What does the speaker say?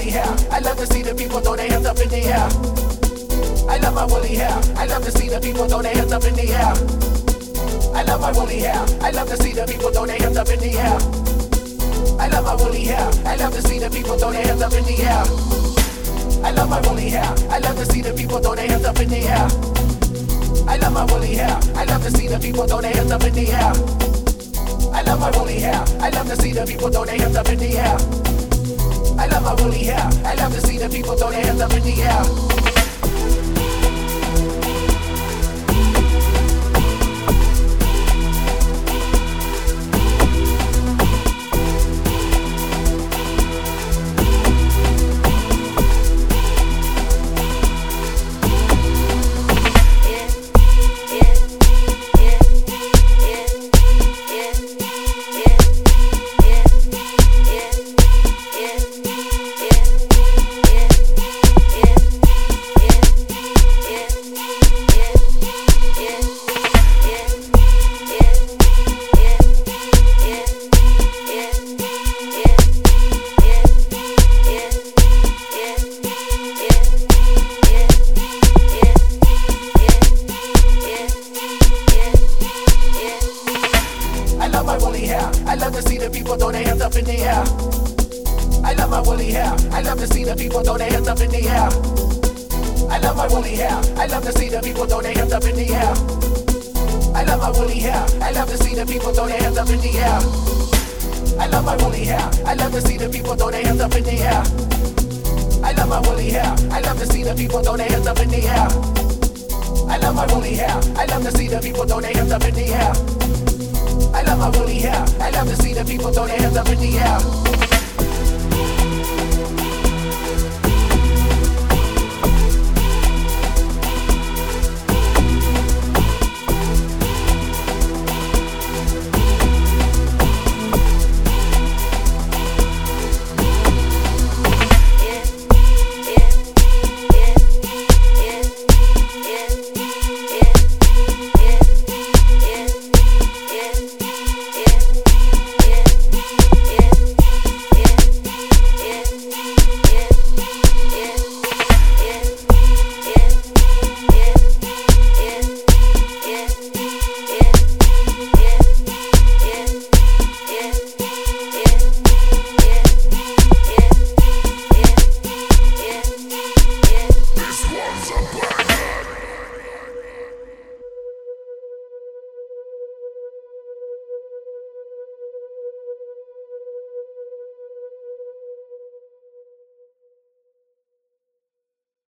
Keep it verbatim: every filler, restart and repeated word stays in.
woolly hair. I love to see the people throw their hands up in the air. I love my woolly hair. I love to see the people throw their hands up in the air. I love my woolly hair. I love to see the people throw their hands up in the air. I love my woolly hair. I love to see the people throw their hands up in the air. I love my woolly hair. I love to see the people throw their hands up in the air. I love my woolly hair. I love to see the people throw their hands up in the air. I love my woolly hair. I love to see the people throw their hands up in the air. I love my woolly hair. I love to see the people throw their hands up in the air. I love to see the people throw their hands up in the air. I love my woolly hair. I love to see the people throw their hands up in the air. I love my woolly hair. I love to see the people throw their hands up in the air. I love my woolly hair. I love to see the people throw their hands up in the air. I love my woolly hair. I love to see the people throw their hands up in the air. I love my woolly hair. I love to see the people throw their hands up in the air. I love my woolly hair. I love to see the people throw their hands up in the air. I love my woolly hair. I love to see the people throw their hands up in the air.